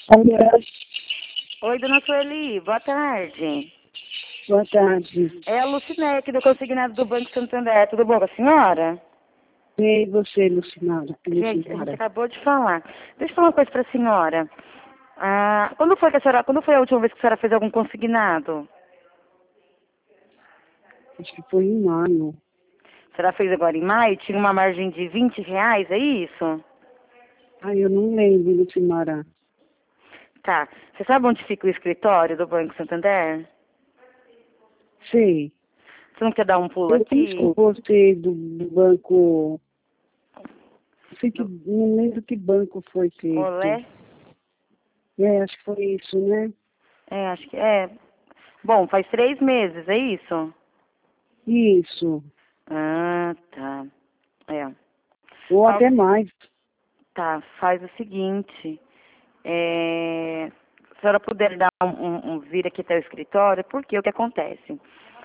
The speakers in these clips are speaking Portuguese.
Alô, Oi, dona Sueli, boa tarde. boa tarde. É a Lucinéia aqui do Consignado do Banco Santander. Tudo bom com a senhora? E você, Lucinara? Gente, a gente acabou de falar. Deixa eu falar uma coisa pra senhora. Quando foi a última vez que a senhora fez algum consignado? Acho que foi em maio. A senhora fez agora em maio, tinha uma margem de R$ 20, é isso? Ai, eu não lembro, Lucinara. Tá. Você sabe onde fica o escritório do Banco Santander? Sei. Você não quer dar um pulo Eu fiz com aqui? você do banco. Sei que não lembro que banco foi feito. Olé? Acho que foi isso, né? É, acho que é. Bom, faz 3 meses, é isso? Isso. Ah, tá. É. Ou Faz até mais. Tá, faz o seguinte, se a senhora puder dar vir aqui até o escritório, porque o que acontece?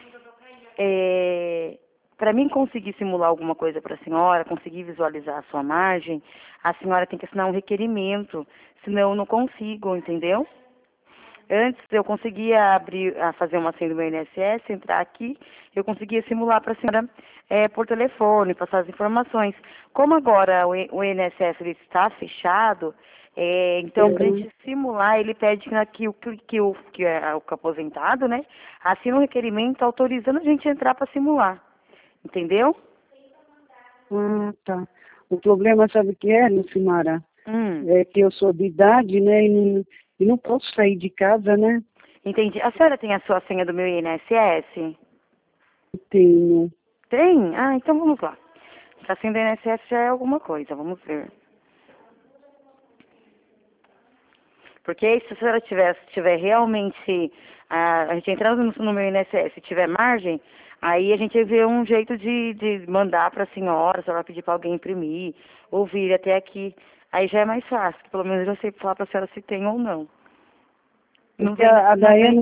Para mim conseguir simular alguma coisa para a senhora, conseguir visualizar a sua margem, a senhora tem que assinar um requerimento, senão eu não consigo, entendeu? Antes eu conseguia fazer uma senha do meu INSS, entrar aqui, eu conseguia simular para a senhora por telefone, passar as informações. Como agora o INSS ele está fechado, então para a Uhum. gente simular, ele pede que é o aposentado, né, assina um requerimento autorizando a gente a entrar para simular. Entendeu? Ah, tá. O problema, sabe o que é, Lucimara? Hum, É que eu sou de idade, né? E não posso sair de casa, né? entendi. A senhora tem a sua senha do meu INSS? Tenho. Tem? Ah, então vamos lá. Se a senha do INSS já é alguma coisa, vamos ver. Porque aí, se a senhora tiver realmente, a gente entrando no meu INSS, se tiver margem, aí a gente vê um jeito de mandar para a senhora pedir para alguém imprimir, ou vir até aqui. Aí já é mais fácil, que pelo menos eu já sei falar para a senhora se tem ou não. Não Porque vem, a não Daiane, vem.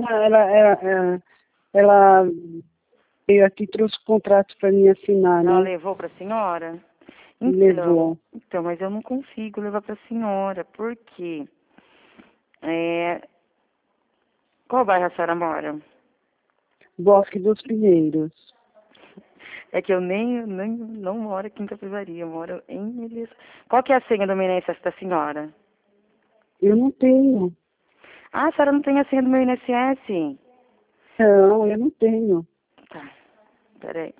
ela veio aqui e trouxe o contrato para mim assinar, Ela né? levou para a senhora? E levou. Então, mas eu não consigo levar para a senhora, por quê? É, qual bairro a senhora mora? Bosque dos Pinheiros. É que eu nem não moro aqui em Capivari, eu moro em Elias. Qual que é a senha do meu INSS da senhora? Eu não tenho. Ah, a senhora não tem a senha do meu INSS? Não, eu não tenho. Tá, peraí.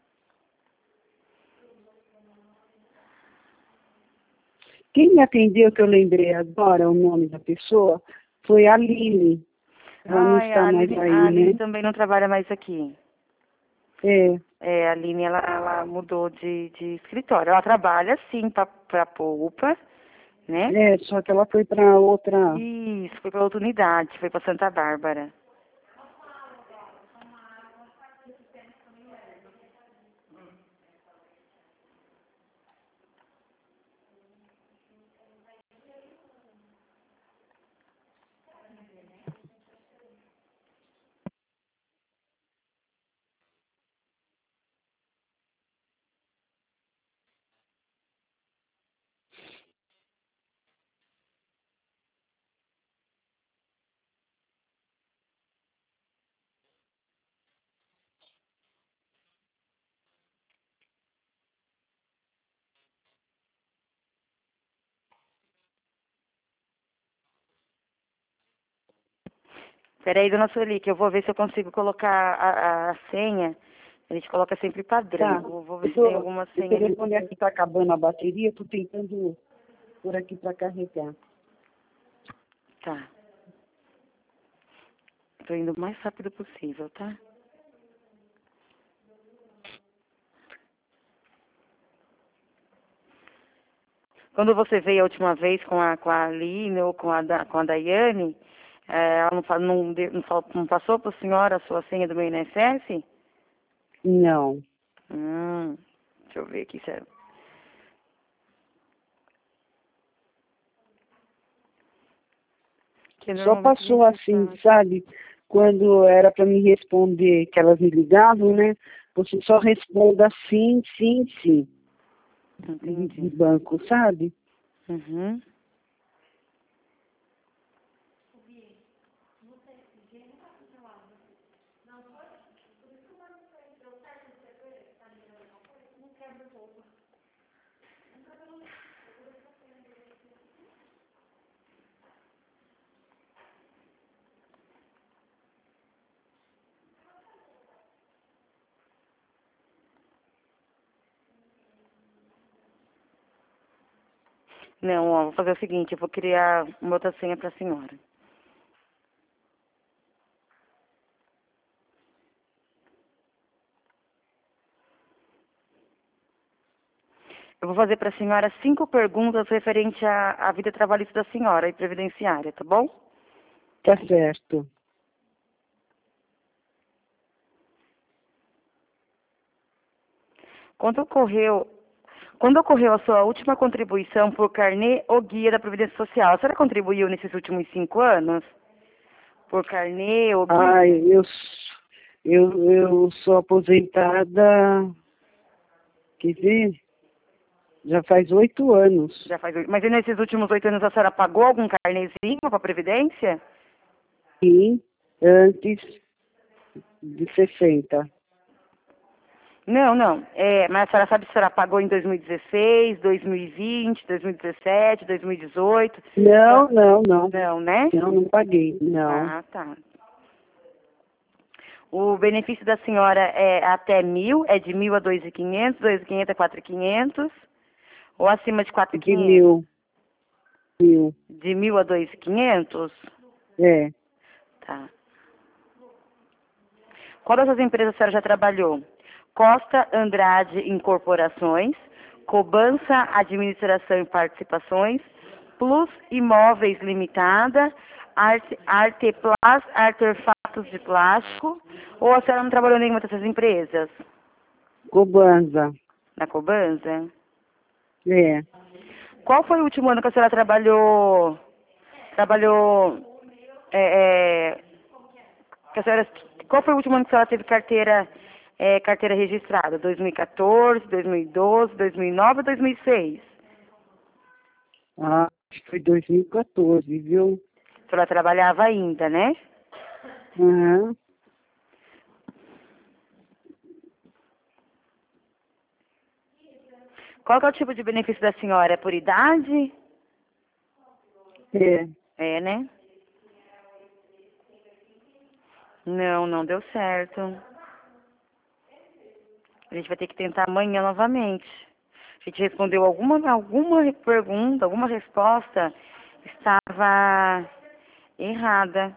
Quem me atendeu, que eu lembrei agora o nome da pessoa, foi a Aline. Ela não Ai, está mais A aí, Aline né? também não trabalha mais aqui. É, A Aline, ela mudou de escritório. Ela trabalha, sim, pra Poupa, né? só que ela foi para outra. Isso, foi pra outra unidade, foi pra Santa Bárbara. Peraí, dona Sueli, que eu vou ver se eu consigo colocar a senha. A gente coloca sempre padrão. Tá. Vou ver se tem alguma O senha ali. telefone aqui está acabando a bateria, estou tentando por aqui para carregar. Tá. Tô indo o mais rápido possível, tá? Quando você veio a última vez com a Aline ou com a Daiane, ela não passou para a senhora a sua senha do meu INSS? Não. Deixa eu ver aqui, sério. Que Só normalmente a passou gente assim, faz. sabe? Quando era para me responder, que elas me ligavam, né? Você só responda sim, sim, sim. De Entendi. banco, sabe? Uhum. Não, ó, vou fazer o seguinte, eu vou criar uma outra senha para a senhora. Eu vou fazer para a senhora 5 perguntas referente à vida trabalhista da senhora e previdenciária, tá bom? Tá certo. Quando ocorreu a sua última contribuição por carnê ou guia da Previdência Social? A senhora contribuiu nesses últimos 5 anos? Por carnê ou guia? Ai, eu sou aposentada, quer ver? Já faz 8 anos. Já faz, mas e nesses últimos 8 anos a senhora pagou algum carnezinho para a Previdência? Sim, antes de 60. Não, não. Mas a senhora sabe se a senhora pagou em 2016, 2020, 2017, 2018? Não, não, não. Não, né? Não paguei, não. Ah, tá. O benefício da senhora é até 1.000, é de 1.000 a 2.500, 2.500 a 4.500, ou acima de De 4.500? 1.000. De 1.000 a 2.500? É. Tá. Qual dessas empresas a senhora já trabalhou? Costa Andrade Incorporações, Cobança Administração e Participações, Plus Imóveis Limitada, Arteplas, Artefatos de Plástico, ou a senhora não trabalhou em nenhuma dessas empresas? Cobanza. Na Cobanza? É. Qual foi o último ano que a senhora trabalhou, que a senhora, qual foi o último ano que a senhora teve carteira registrada? 2014, 2012, 2009 ou 2006? Ah, acho que foi 2014, viu? A senhora trabalhava ainda, né? Aham. Qual que é o tipo de benefício da senhora? É por idade? É. É, né? Não, não deu certo. A gente vai ter que tentar amanhã novamente. A gente respondeu alguma pergunta, alguma resposta estava errada.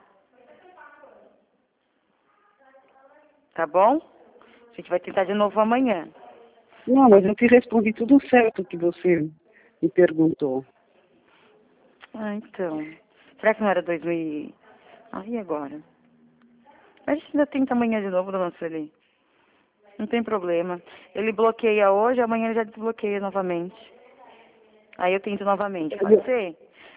Tá bom? A gente vai tentar de novo amanhã. Não, mas eu te respondi tudo certo que você me perguntou. Ah, então. Será que não era 2000? Ah, e agora? A gente ainda tenta amanhã de novo, dona Sueli. Não tem problema. Ele bloqueia hoje, amanhã ele já desbloqueia novamente. Aí eu tento novamente, pode ser?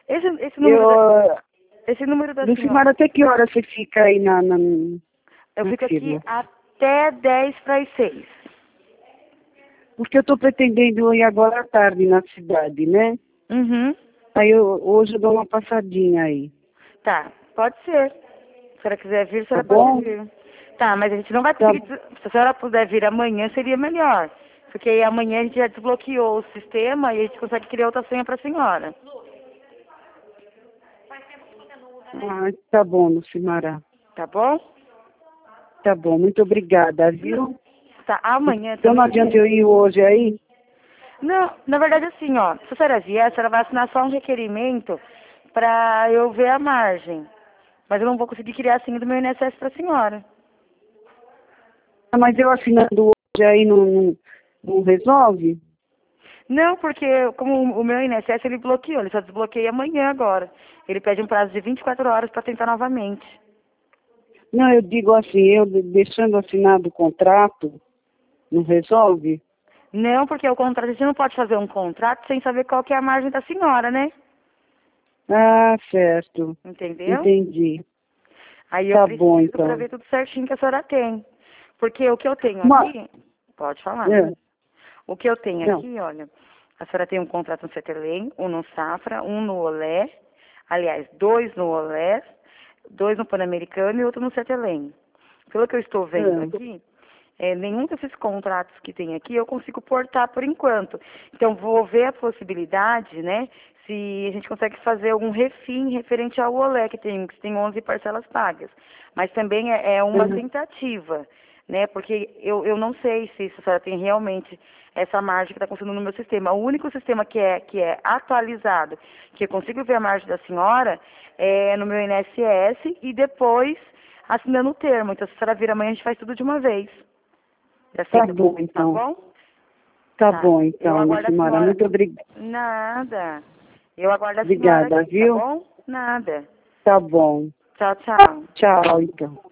Esse número da senhora. Lucimar, até que hora você fica aí na Eu fico aqui firma? até 10 para as 6. Porque eu estou pretendendo ir agora à tarde na cidade, né? Uhum. Aí hoje eu dou uma passadinha aí. Tá, pode ser. Se a senhora quiser vir, a Tá senhora bom? pode vir. Tá, mas a gente não vai Tá. conseguir. Se a senhora puder vir amanhã, seria melhor. Porque aí amanhã a gente já desbloqueou o sistema e a gente consegue criar outra senha para a senhora. Ah, tá bom, Lucimara. Tá bom? Tá bom, muito obrigada, viu? Tá, amanhã Então não também. adianta eu ir hoje aí? Não, na verdade assim, ó, se a senhora vier, a senhora vai assinar só um requerimento para eu ver a margem. Mas eu não vou conseguir criar a senha do meu INSS para a senhora. Ah, mas eu assinando hoje aí não resolve? Não, porque como o meu INSS ele bloqueou, ele só desbloqueia amanhã agora. Ele pede um prazo de 24 horas para tentar novamente. Não, eu digo assim, eu deixando assinado o contrato, não resolve? Não, porque o contrato, a gente não pode fazer um contrato sem saber qual que é a margem da senhora, né? Ah, certo. Entendeu? Entendi. Aí eu Tá bom, preciso para então. ver tudo certinho que a senhora tem. Porque o que eu tenho Mas, aqui, pode falar. é, O que eu tenho não, aqui, olha, a senhora tem um contrato no CETELEM, um no Safra, um no Olé, aliás, 2 no Olé, 2 no Pan-Americano e outro no Sete Além. Pelo que eu estou vendo aqui, nenhum desses contratos que tem aqui eu consigo portar por enquanto. Então, vou ver a possibilidade, né, se a gente consegue fazer algum refim referente ao Olé, que tem 11 parcelas pagas. Mas também é uma tentativa, né, porque eu não sei se a senhora tem realmente essa margem que está consumindo no meu sistema. O único sistema que é atualizado, que eu consigo ver a margem da senhora, é no meu INSS e depois assinando o termo. Então, se a senhora vir amanhã, a gente faz tudo de uma vez. Tá bom, então. Tá bom? Tá bom, então, minha senhora. Muito obrigada. Nada. Eu aguardo a Obrigada, senhora aqui, viu? tá bom? Nada. Tá bom. Tchau, tchau. Tchau, então.